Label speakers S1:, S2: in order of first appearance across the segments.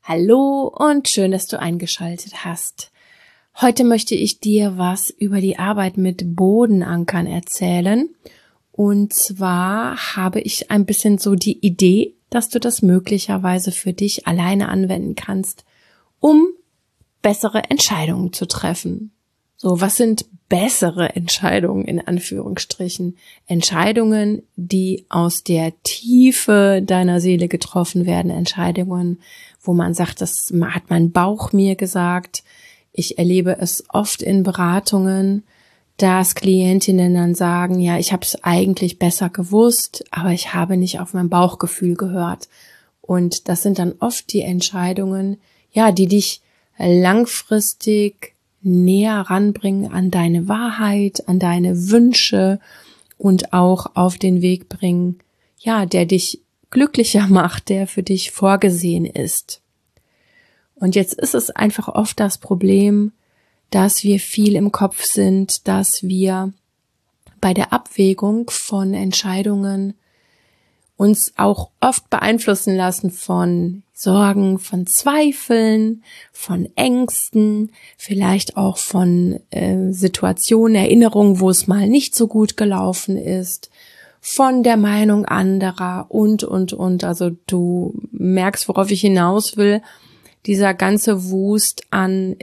S1: Hallo und schön, dass du eingeschaltet hast. Heute möchte ich dir was über die Arbeit mit Bodenankern erzählen. Und zwar habe ich ein bisschen so die Idee, dass du das möglicherweise für dich alleine anwenden kannst, um bessere Entscheidungen zu treffen. So, was sind bessere Entscheidungen in Anführungsstrichen? Entscheidungen, die aus der Tiefe deiner Seele getroffen werden, Entscheidungen, wo man sagt, das hat mein Bauch mir gesagt. Ich erlebe es oft in Beratungen, dass Klientinnen dann sagen, ja, ich habe es eigentlich besser gewusst, aber ich habe nicht auf mein Bauchgefühl gehört. Und das sind dann oft die Entscheidungen, ja, die dich langfristig näher ranbringen an deine Wahrheit, an deine Wünsche und auch auf den Weg bringen, ja, der dich glücklicher macht, der für dich vorgesehen ist. Und jetzt ist es einfach oft das Problem, dass wir viel im Kopf sind, dass wir bei der Abwägung von Entscheidungen uns auch oft beeinflussen lassen von Sorgen, von Zweifeln, von Ängsten, vielleicht auch von Situationen, Erinnerungen, wo es mal nicht so gut gelaufen ist, von der Meinung anderer und. Also du merkst, worauf ich hinaus will. Dieser ganze Wust an,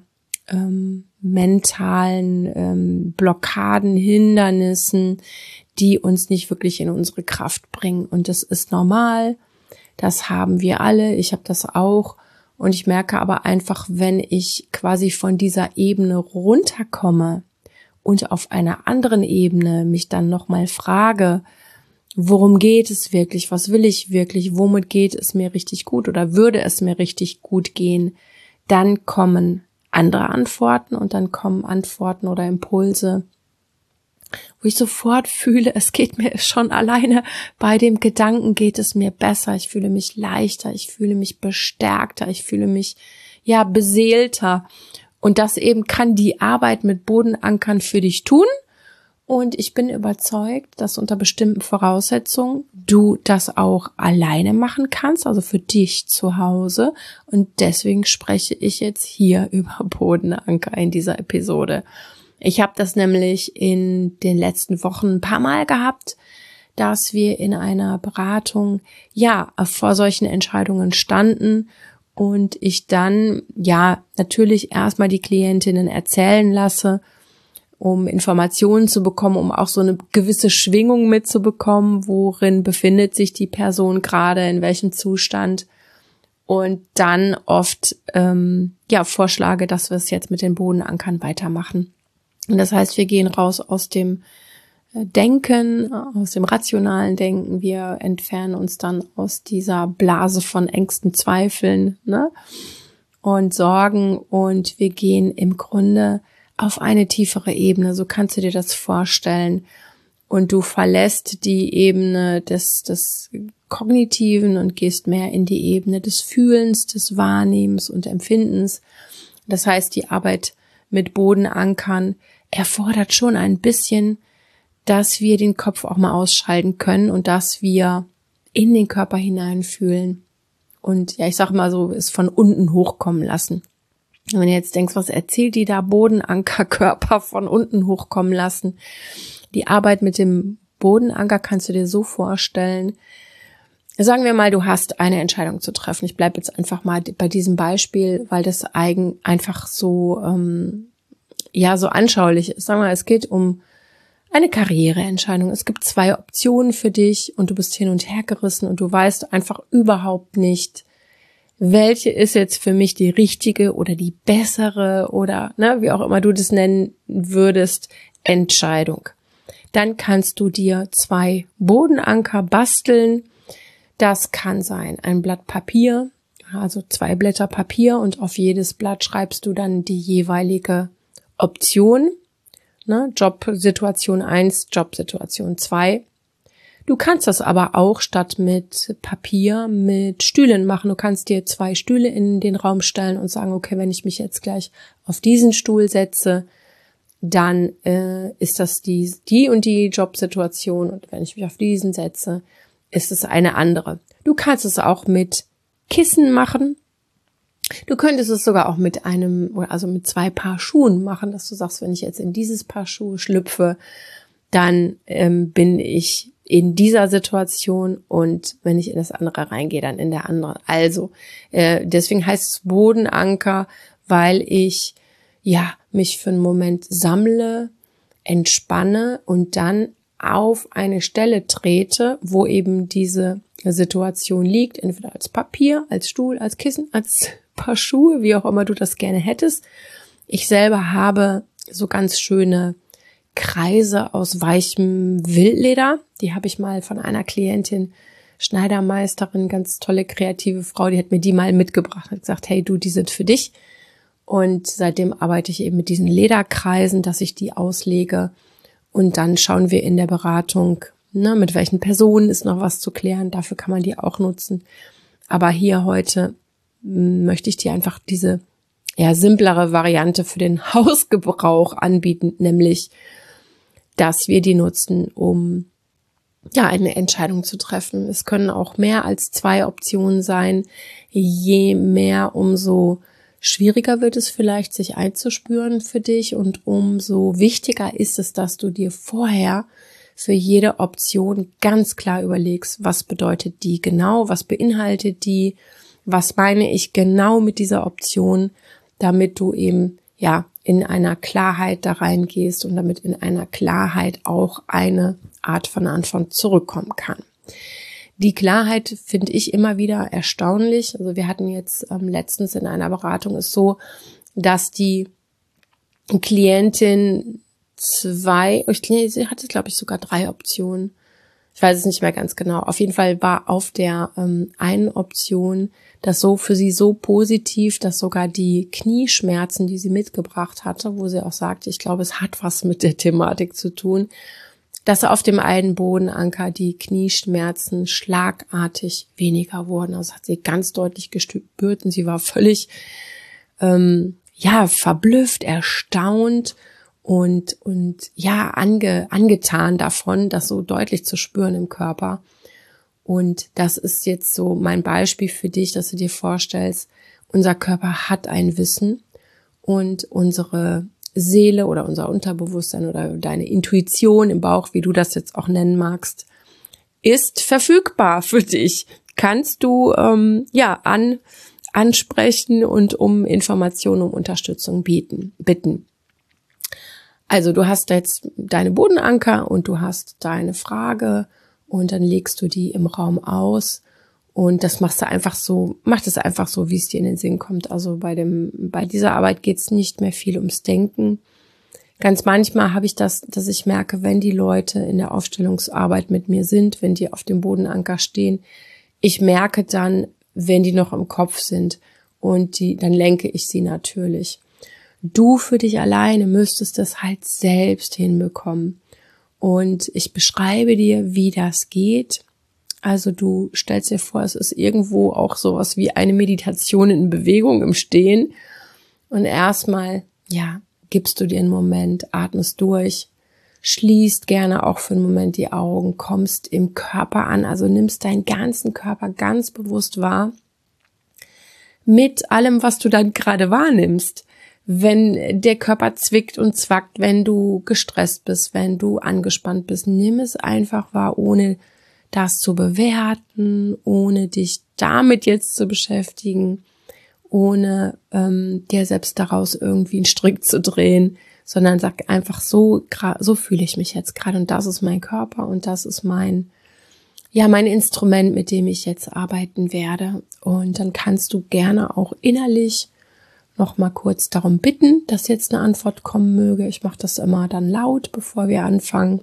S1: mentalen Blockaden, Hindernissen, die uns nicht wirklich in unsere Kraft bringen. Und das ist normal, das haben wir alle, ich habe das auch. Und ich merke aber einfach, wenn ich quasi von dieser Ebene runterkomme und auf einer anderen Ebene mich dann nochmal frage, worum geht es wirklich, was will ich wirklich, womit geht es mir richtig gut oder würde es mir richtig gut gehen, dann kommen andere Antworten und dann kommen Antworten oder Impulse, wo ich sofort fühle, es geht mir schon alleine bei dem Gedanken geht es mir besser, ich fühle mich leichter, ich fühle mich bestärkter, ich fühle mich beseelter und das eben kann die Arbeit mit Bodenankern für dich tun und ich bin überzeugt, dass unter bestimmten Voraussetzungen du das auch alleine machen kannst, also für dich zu Hause und deswegen spreche ich jetzt hier über Bodenanker in dieser Episode. Ich habe das nämlich in den letzten Wochen ein paar Mal gehabt, dass wir in einer Beratung vor solchen Entscheidungen standen und ich dann natürlich erstmal die Klientinnen erzählen lasse, um Informationen zu bekommen, um auch so eine gewisse Schwingung mitzubekommen, worin befindet sich die Person gerade, in welchem Zustand und dann oft vorschlage, dass wir es jetzt mit den Bodenankern weitermachen. Und das heißt, wir gehen raus aus dem Denken, aus dem rationalen Denken. Wir entfernen uns dann aus dieser Blase von Ängsten, Zweifeln, und Sorgen. Und wir gehen im Grunde auf eine tiefere Ebene. So kannst du dir das vorstellen. Und du verlässt die Ebene des Kognitiven und gehst mehr in die Ebene des Fühlens, des Wahrnehmens und Empfindens. Das heißt, die Arbeit mit Bodenankern erfordert schon ein bisschen, dass wir den Kopf auch mal ausschalten können und dass wir in den Körper hineinfühlen und ich sag mal so, es von unten hochkommen lassen. Und wenn du jetzt denkst, was erzählt die da, Bodenankerkörper von unten hochkommen lassen? Die Arbeit mit dem Bodenanker kannst du dir so vorstellen, sagen wir mal, du hast eine Entscheidung zu treffen. Ich bleibe jetzt einfach mal bei diesem Beispiel, weil das einfach so so anschaulich ist. Sagen wir mal, es geht um eine Karriereentscheidung. Es gibt 2 Optionen für dich und du bist hin und her gerissen und du weißt einfach überhaupt nicht, welche ist jetzt für mich die richtige oder die bessere oder wie auch immer du das nennen würdest, Entscheidung. Dann kannst du dir 2 Bodenanker basteln. Das kann sein ein Blatt Papier, also 2 Blätter Papier und auf jedes Blatt schreibst du dann die jeweilige Option, Jobsituation 1, Jobsituation 2. Du kannst das aber auch statt mit Papier mit Stühlen machen. Du kannst dir 2 Stühle in den Raum stellen und sagen, okay, wenn ich mich jetzt gleich auf diesen Stuhl setze, dann ist das die und die Jobsituation und wenn ich mich auf diesen setze, ist es eine andere. Du kannst es auch mit Kissen machen. Du könntest es sogar auch mit mit 2 Paar Schuhen machen, dass du sagst, wenn ich jetzt in dieses Paar Schuhe schlüpfe, dann bin ich in dieser Situation und wenn ich in das andere reingehe, dann in der anderen. Also deswegen heißt es Bodenanker, weil ich mich für einen Moment sammle, entspanne und dann auf eine Stelle trete, wo eben diese Situation liegt, entweder als Papier, als Stuhl, als Kissen, als Paar Schuhe, wie auch immer du das gerne hättest. Ich selber habe so ganz schöne Kreise aus weichem Wildleder. Die habe ich mal von einer Klientin, Schneidermeisterin, ganz tolle kreative Frau, die hat mir die mal mitgebracht, hat gesagt, hey du, die sind für dich. Und seitdem arbeite ich eben mit diesen Lederkreisen, dass ich die auslege. Und dann schauen wir in der Beratung, mit welchen Personen ist noch was zu klären. Dafür kann man die auch nutzen. Aber hier heute möchte ich dir einfach diese simplere Variante für den Hausgebrauch anbieten, nämlich, dass wir die nutzen, um eine Entscheidung zu treffen. Es können auch mehr als 2 Optionen sein. Je mehr, umso schwieriger wird es vielleicht, sich einzuspüren für dich und umso wichtiger ist es, dass du dir vorher für jede Option ganz klar überlegst, was bedeutet die genau, was beinhaltet die, was meine ich genau mit dieser Option, damit du eben in einer Klarheit da reingehst und damit in einer Klarheit auch eine Art von Antwort zurückkommen kann. Die Klarheit finde ich immer wieder erstaunlich. Also wir hatten jetzt letztens in einer Beratung ist so, dass die Klientin sie hatte glaube ich sogar 3 Optionen. Ich weiß es nicht mehr ganz genau. Auf jeden Fall war auf der einen Option das so für sie so positiv, dass sogar die Knieschmerzen, die sie mitgebracht hatte, wo sie auch sagte, ich glaube, es hat was mit der Thematik zu tun, dass auf dem einen Bodenanker die Knieschmerzen schlagartig weniger wurden. Also hat sie ganz deutlich gespürt und sie war völlig verblüfft, erstaunt und angetan davon, das so deutlich zu spüren im Körper. Und das ist jetzt so mein Beispiel für dich, dass du dir vorstellst, unser Körper hat ein Wissen und unsere Seele oder unser Unterbewusstsein oder deine Intuition im Bauch, wie du das jetzt auch nennen magst, ist verfügbar für dich. Kannst du ansprechen und um Informationen, um Unterstützung bitten. Also du hast jetzt deine Bodenanker und du hast deine Frage und dann legst du die im Raum aus und das mach es einfach so, wie es dir in den Sinn kommt. Also bei dieser Arbeit geht es nicht mehr viel ums Denken. Ganz manchmal habe ich das, dass ich merke, wenn die Leute in der Aufstellungsarbeit mit mir sind, wenn die auf dem Bodenanker stehen, ich merke dann, wenn die noch im Kopf sind und dann lenke ich sie natürlich. Du für dich alleine müsstest das halt selbst hinbekommen. Und ich beschreibe dir, wie das geht. Also du stellst dir vor, es ist irgendwo auch sowas wie eine Meditation in Bewegung im Stehen. Und erstmal, gibst du dir einen Moment, atmest durch, schließt gerne auch für einen Moment die Augen, kommst im Körper an, also nimmst deinen ganzen Körper ganz bewusst wahr. Mit allem, was du dann gerade wahrnimmst. Wenn der Körper zwickt und zwackt, wenn du gestresst bist, wenn du angespannt bist, nimm es einfach wahr, ohne das zu bewerten, ohne dich damit jetzt zu beschäftigen, ohne dir selbst daraus irgendwie einen Strick zu drehen, sondern sag einfach so fühle ich mich jetzt gerade und das ist mein Körper und das ist mein Instrument, mit dem ich jetzt arbeiten werde. Und dann kannst du gerne auch innerlich noch mal kurz darum bitten, dass jetzt eine Antwort kommen möge. Ich mache das immer dann laut, bevor wir anfangen,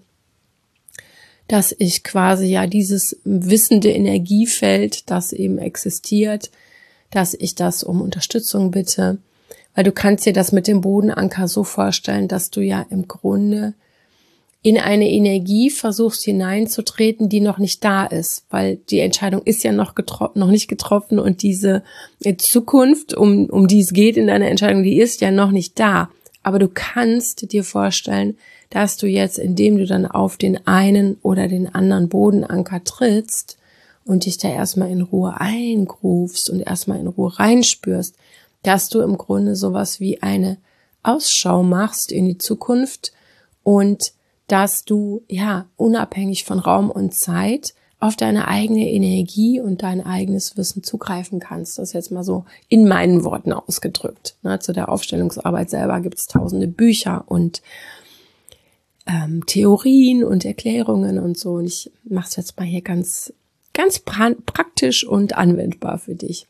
S1: dass ich quasi dieses wissende Energiefeld, das eben existiert, dass ich das um Unterstützung bitte. Weil du kannst dir das mit dem Bodenanker so vorstellen, dass du ja im Grunde in eine Energie versuchst hineinzutreten, die noch nicht da ist, weil die Entscheidung ist ja noch nicht getroffen und diese Zukunft, um die es geht in deiner Entscheidung, die ist ja noch nicht da. Aber du kannst dir vorstellen, dass du jetzt, indem du dann auf den einen oder den anderen Bodenanker trittst und dich da erstmal in Ruhe eingrufst und erstmal in Ruhe reinspürst, dass du im Grunde sowas wie eine Ausschau machst in die Zukunft und dass du ja unabhängig von Raum und Zeit auf deine eigene Energie und dein eigenes Wissen zugreifen kannst. Das ist jetzt mal so in meinen Worten ausgedrückt. Zu der Aufstellungsarbeit selber gibt es tausende Bücher und Theorien und Erklärungen und so. Und ich mache es jetzt mal hier ganz praktisch und anwendbar für dich.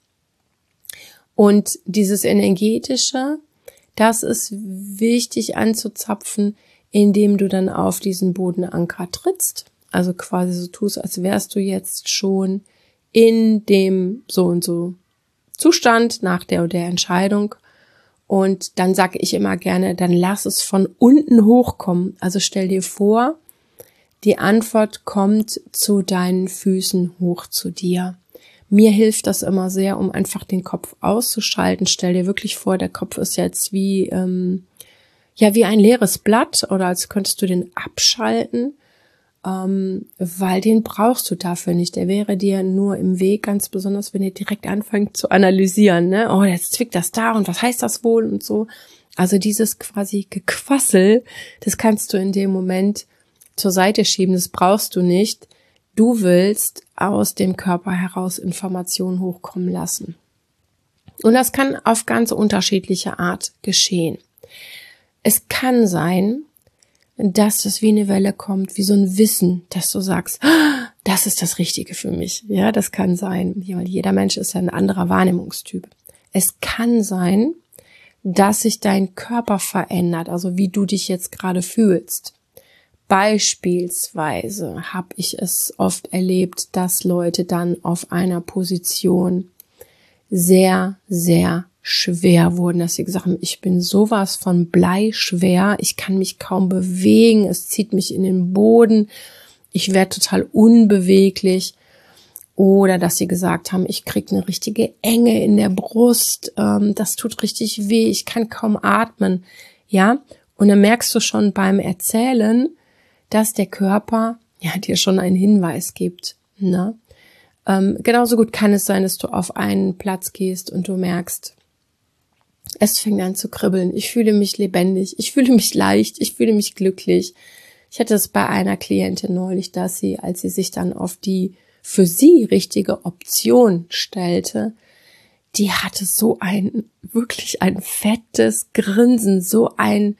S1: Und dieses Energetische, das ist wichtig anzuzapfen, indem du dann auf diesen Bodenanker trittst. Also quasi so tust, als wärst du jetzt schon in dem so und so Zustand nach der und der Entscheidung. Und dann sage ich immer gerne, dann lass es von unten hochkommen. Also stell dir vor, die Antwort kommt zu deinen Füßen hoch zu dir. Mir hilft das immer sehr, um einfach den Kopf auszuschalten. Stell dir wirklich vor, der Kopf ist jetzt wie ein leeres Blatt oder als könntest du den abschalten. Weil den brauchst du dafür nicht. Der wäre dir nur im Weg, ganz besonders, wenn ihr direkt anfängt zu analysieren, ne? Oh, jetzt zwickt das da und was heißt das wohl und so. Also dieses quasi Gequassel, das kannst du in dem Moment zur Seite schieben, das brauchst du nicht. Du willst aus dem Körper heraus Informationen hochkommen lassen. Und das kann auf ganz unterschiedliche Art geschehen. Es kann sein, dass das wie eine Welle kommt, wie so ein Wissen, dass du sagst, das ist das Richtige für mich. Ja, das kann sein, weil jeder Mensch ist ja ein anderer Wahrnehmungstyp. Es kann sein, dass sich dein Körper verändert, also wie du dich jetzt gerade fühlst. Beispielsweise habe ich es oft erlebt, dass Leute dann auf einer Position sehr, sehr schwer wurden, dass sie gesagt haben, ich bin sowas von bleischwer, ich kann mich kaum bewegen, es zieht mich in den Boden, ich werde total unbeweglich. Oder dass sie gesagt haben, ich kriege eine richtige Enge in der Brust, das tut richtig weh, ich kann kaum atmen. Ja, und dann merkst du schon beim Erzählen, dass der Körper dir schon einen Hinweis gibt. Ne? Genauso gut kann es sein, dass du auf einen Platz gehst und du merkst, es fängt an zu kribbeln. Ich fühle mich lebendig, ich fühle mich leicht, ich fühle mich glücklich. Ich hatte es bei einer Klientin neulich, dass sie, als sie sich dann auf die für sie richtige Option stellte, die hatte so wirklich ein fettes Grinsen, so ein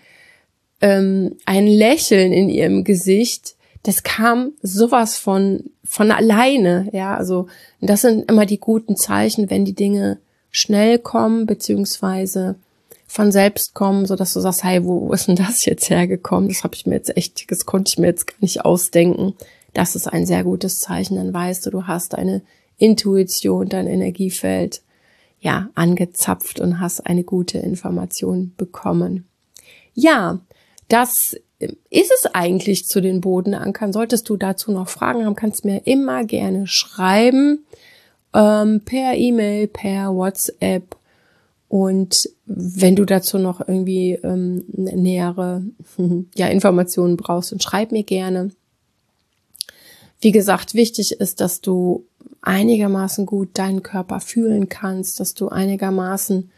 S1: Lächeln in ihrem Gesicht. Das kam sowas von alleine, ja. Also das sind immer die guten Zeichen, wenn die Dinge schnell kommen, beziehungsweise von selbst kommen, so dass du sagst, hey, wo ist denn das jetzt hergekommen? Das konnte ich mir jetzt gar nicht ausdenken. Das ist ein sehr gutes Zeichen. Dann weißt du hast deine Intuition, dein Energiefeld, angezapft und hast eine gute Information bekommen. Ja, das ist es eigentlich zu den Bodenankern. Solltest du dazu noch Fragen haben, kannst du mir immer gerne schreiben. Per E-Mail, per WhatsApp, und wenn du dazu noch irgendwie nähere Informationen brauchst, dann schreib mir gerne. Wie gesagt, wichtig ist, dass du einigermaßen gut deinen Körper fühlen kannst, dass du einigermaßen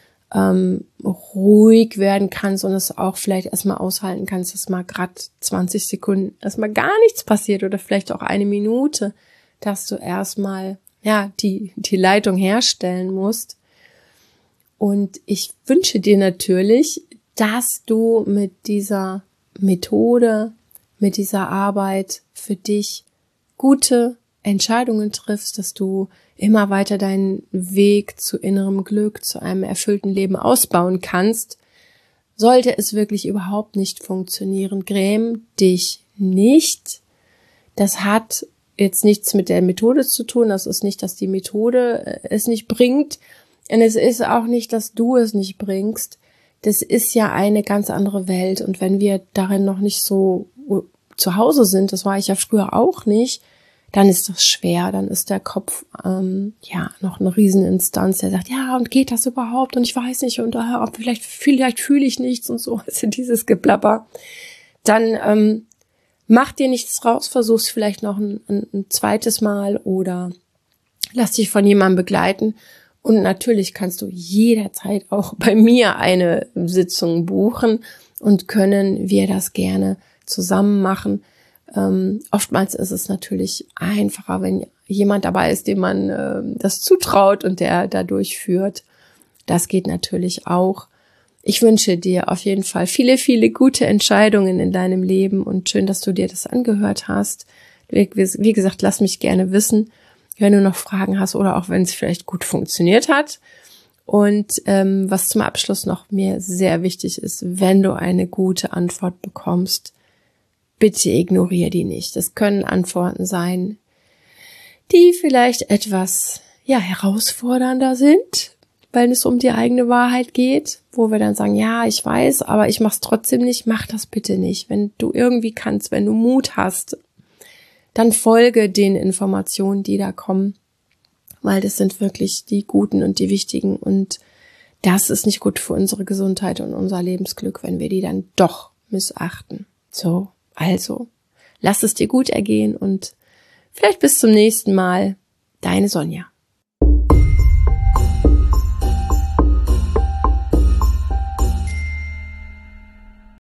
S1: ruhig werden kannst und es auch vielleicht erstmal aushalten kannst, dass mal gerade 20 Sekunden erstmal gar nichts passiert oder vielleicht auch eine Minute, dass du erstmal die Leitung herstellen musst. Und ich wünsche dir natürlich, dass du mit dieser Methode, mit dieser Arbeit für dich gute Entscheidungen triffst, dass du immer weiter deinen Weg zu innerem Glück, zu einem erfüllten Leben ausbauen kannst. Sollte es wirklich überhaupt nicht funktionieren, gräm dich nicht. Das hat jetzt nichts mit der Methode zu tun. Das ist nicht, dass die Methode es nicht bringt. Und es ist auch nicht, dass du es nicht bringst. Das ist ja eine ganz andere Welt. Und wenn wir darin noch nicht so zu Hause sind, das war ich ja früher auch nicht, dann ist das schwer. Dann ist der Kopf noch eine Rieseninstanz, der sagt, ja, und geht das überhaupt? Und ich weiß nicht, und vielleicht fühle ich nichts und so. Also dieses Geplapper. Dann Mach dir nichts draus, versuch's vielleicht noch ein zweites Mal oder lass dich von jemandem begleiten. Und natürlich kannst du jederzeit auch bei mir eine Sitzung buchen und können wir das gerne zusammen machen. Oftmals ist es natürlich einfacher, wenn jemand dabei ist, dem man das zutraut und der da durchführt. Das geht natürlich auch. Ich wünsche dir auf jeden Fall viele, viele gute Entscheidungen in deinem Leben und schön, dass du dir das angehört hast. Wie gesagt, lass mich gerne wissen, wenn du noch Fragen hast oder auch wenn es vielleicht gut funktioniert hat. Und was zum Abschluss noch mir sehr wichtig ist, wenn du eine gute Antwort bekommst, bitte ignoriere die nicht. Es können Antworten sein, die vielleicht etwas herausfordernder sind, weil es um die eigene Wahrheit geht, wo wir dann sagen, ja, ich weiß, aber ich mach's trotzdem nicht. Mach das bitte nicht. Wenn du irgendwie kannst, wenn du Mut hast, dann folge den Informationen, die da kommen, weil das sind wirklich die guten und die wichtigen und das ist nicht gut für unsere Gesundheit und unser Lebensglück, wenn wir die dann doch missachten. So, also, lass es dir gut ergehen und vielleicht bis zum nächsten Mal. Deine Sonja.